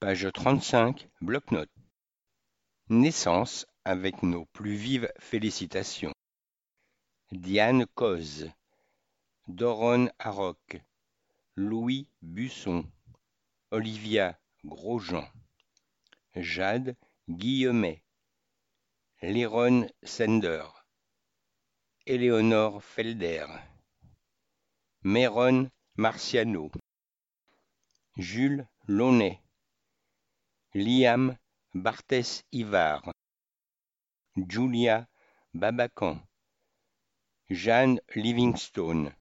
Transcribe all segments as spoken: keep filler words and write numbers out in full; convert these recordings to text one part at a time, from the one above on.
Page trente-cinq, bloc-notes. Naissance avec nos plus vives félicitations. Diane Coz, Doron Aroc, Louis Busson, Olivia Grosjean, Jade Guillemet, Léron Sender, Éléonore Felder, Méron Marciano, Jules Launay, Liam Barthès Ivard, Julia Babacan, Jeanne Livingstone,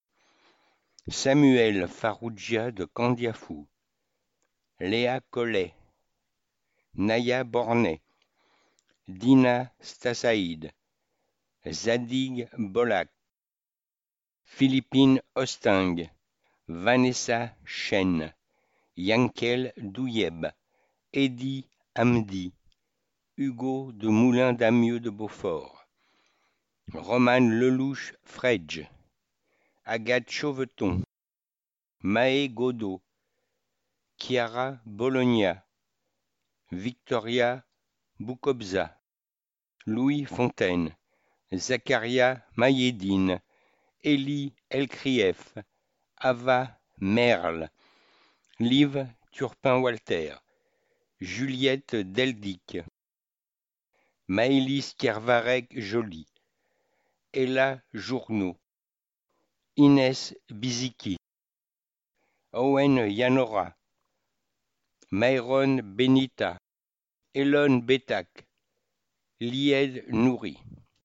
Samuel Farrugia de Candiafou, Léa Collet, Naya Bornet, Dina Stassaïd, Zadig Bolak, Philippine Osting, Vanessa Chen, Yankel Douyeb, Eddy Hamdi, Hugo de Moulin d'Amieux de Beaufort, Romane Lelouch Fredge, Agathe Chauveton, Maë Godot, Chiara Bologna, Victoria Boukobza, Louis Fontaine, Zakaria Mayedine, Élie Elkrief, Ava Merle, Liv Turpin-Walter, Juliette Deldic, Maëlys Kervarec-Joly, Ella Journeau, Inès Biziki, Owen Yanora, Myron Benita, Elon Betak, Lied Nouri.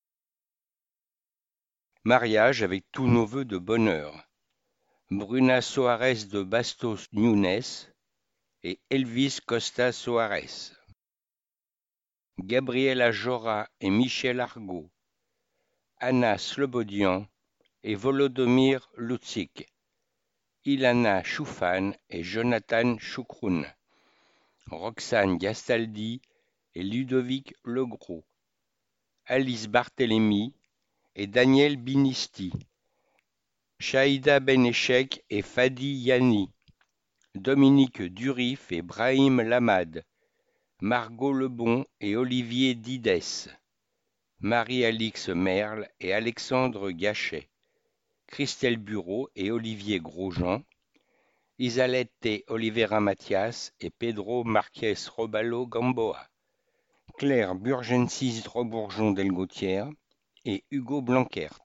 Mariage avec tous nos vœux de bonheur. Bruna Soares de Bastos Nunes et Elvis Costa Soares. Gabriela Jora et Michel Argaud. Anna Slobodian et Volodomir Lutsik. Ilana Choufan et Jonathan Choukroun. Roxane Gastaldi et Ludovic Legros. Alice Barthélémy et Daniel Binisti. Chaïda Benechek et Fadi Yani. Dominique Durif et Brahim Lamad. Margot Lebon et Olivier Didès. Marie-Alix Merle et Alexandre Gachet. Christelle Bureau et Olivier Grosjean. Isalette Oliveira Mathias et Pedro Marquez Robalo Gamboa. Claire Burgensis Robourgeon Delgautière et Hugo Blanquert.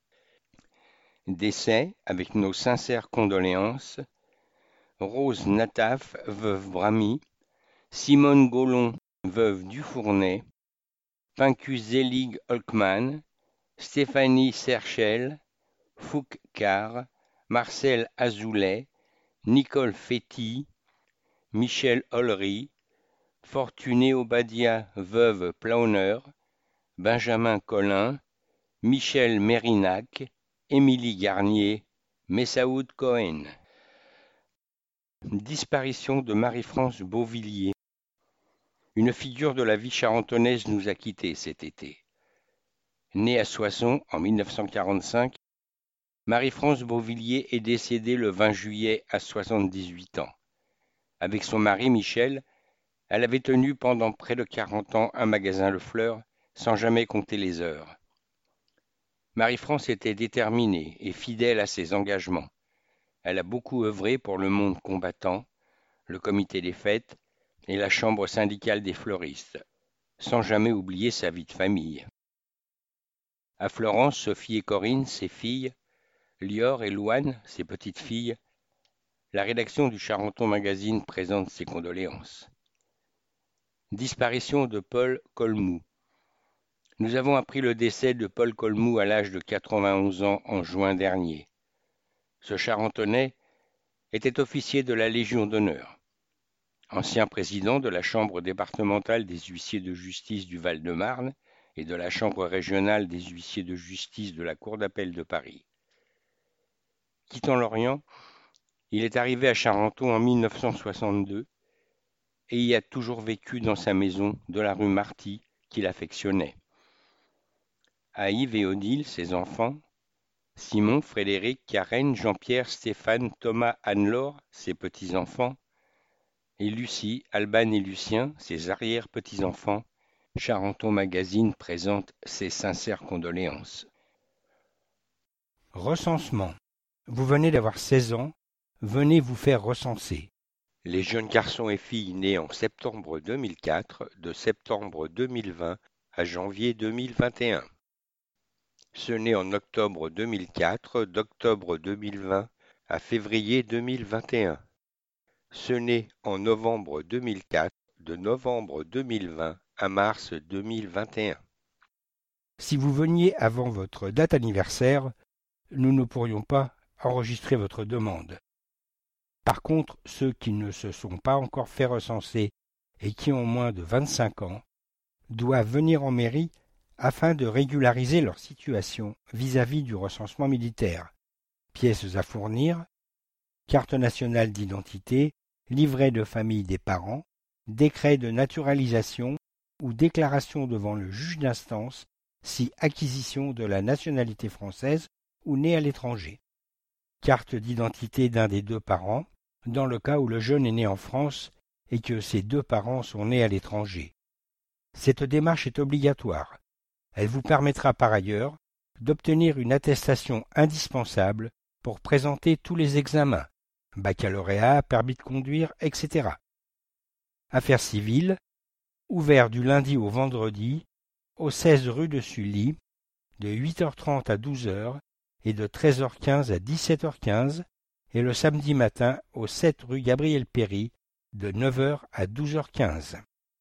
Décès, avec nos sincères condoléances, Rose Nataf, veuve Bramy, Simone Gaulon, veuve Dufournay, Pincu Zelig Holkman, Stéphanie Serchel, Fouque Carr, Marcel Azoulay, Nicole Féty, Michel Ollery, Fortuné Obadia, veuve Plauner, Benjamin Collin, Michel Mérinac, Émilie Garnier, Messaoud Cohen. Disparition de Marie-France Beauvillier. Une figure de la vie charentonnaise nous a quittés cet été. Née à Soissons en mille neuf cent quarante-cinq, Marie-France Beauvillier est décédée le vingt juillet à soixante-dix-huit ans. Avec son mari Michel, elle avait tenu pendant près de quarante ans un magasin Le Fleur, sans jamais compter les heures. Marie-France était déterminée et fidèle à ses engagements. Elle a beaucoup œuvré pour le monde combattant, le comité des fêtes et la chambre syndicale des fleuristes, sans jamais oublier sa vie de famille. À Florence, Sophie et Corinne, ses filles, Lior et Louane, ses petites filles, la rédaction du Charenton Magazine présente ses condoléances. Disparition de Paul Colmou. Nous avons appris le décès de Paul Colmou à l'âge de quatre-vingt-onze ans en juin dernier. Ce Charentonnais était officier de la Légion d'honneur, ancien président de la Chambre départementale des huissiers de justice du Val-de-Marne et de la Chambre régionale des huissiers de justice de la Cour d'appel de Paris. Quittant l'Orient, il est arrivé à Charenton en mille neuf cent soixante-deux et y a toujours vécu dans sa maison de la rue Marty qu'il affectionnait. À Yves et Odile, ses enfants, Simon, Frédéric, Karen, Jean-Pierre, Stéphane, Thomas, Anne-Laure, ses petits-enfants, et Lucie, Alban et Lucien, ses arrière-petits-enfants, Charenton Magazine présente ses sincères condoléances. Recensement. Vous venez d'avoir seize ans, venez vous faire recenser. Les jeunes garçons et filles nés en septembre deux mille quatre, de septembre deux mille vingt à janvier deux mille vingt et un. Ceux nés en octobre deux mille quatre, d'octobre deux mille vingt à février deux mille vingt et un. Ceux nés en novembre deux mille quatre, de novembre deux mille vingt à mars deux mille vingt et un. Si vous veniez avant votre date anniversaire, nous ne pourrions pas enregistrer votre demande. Par contre, ceux qui ne se sont pas encore fait recenser et qui ont moins de vingt-cinq ans doivent venir en mairie afin de régulariser leur situation vis-à-vis du recensement militaire. Pièces à fournir, carte nationale d'identité, livret de famille des parents, décret de naturalisation ou déclaration devant le juge d'instance si acquisition de la nationalité française ou né à l'étranger. Carte d'identité d'un des deux parents, dans le cas où le jeune est né en France et que ses deux parents sont nés à l'étranger. Cette démarche est obligatoire. Elle vous permettra par ailleurs d'obtenir une attestation indispensable pour présenter tous les examens, baccalauréat, permis de conduire, et cetera. Affaires civiles, ouvert du lundi au vendredi, au seize rue de Sully, de huit heures trente à douze heures et de treize heures quinze à dix-sept heures quinze, et le samedi matin au sept rue Gabriel Péry, de neuf heures à douze heures quinze.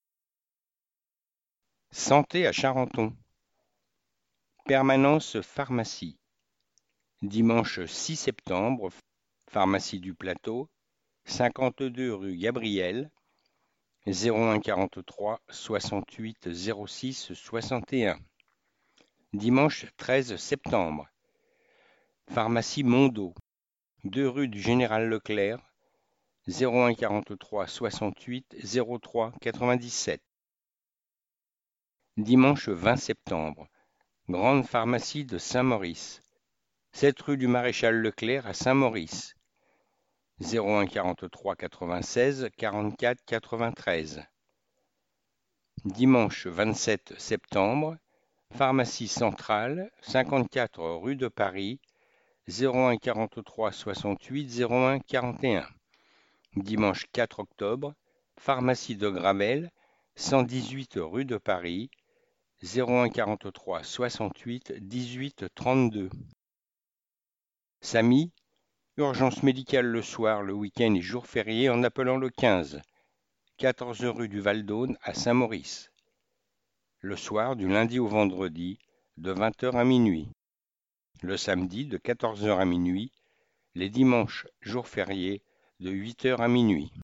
Santé à Charenton. Permanence pharmacie. Dimanche six septembre, pharmacie du Plateau, cinquante-deux rue Gabriel, zéro un quarante-trois soixante-huit zéro six soixante et un. Dimanche treize septembre, pharmacie Mondo, deux rue du Général Leclerc, zéro un quarante-trois soixante-huit zéro trois quatre-vingt-dix-sept. Dimanche vingt septembre, grande pharmacie de Saint-Maurice, sept rue du Maréchal Leclerc à Saint-Maurice, zéro un quarante-trois quatre-vingt-seize quarante-quatre quatre-vingt-treize. Dimanche vingt-sept septembre, pharmacie centrale, cinquante-quatre rue de Paris, zéro un quarante-trois soixante-huit zéro un quarante et un. Dimanche quatre octobre, pharmacie de Gramel, cent dix-huit rue de Paris, zéro un quarante-trois soixante-huit dix-huit trente-deux. Samy, urgence médicale le soir, le week-end et jour férié en appelant le quinze, quatorze rue du Val-d'Aune à Saint-Maurice. Le soir du lundi au vendredi, de vingt heures à minuit. Le samedi de quatorze heures à minuit. Les dimanches, jours fériés, de huit heures à minuit.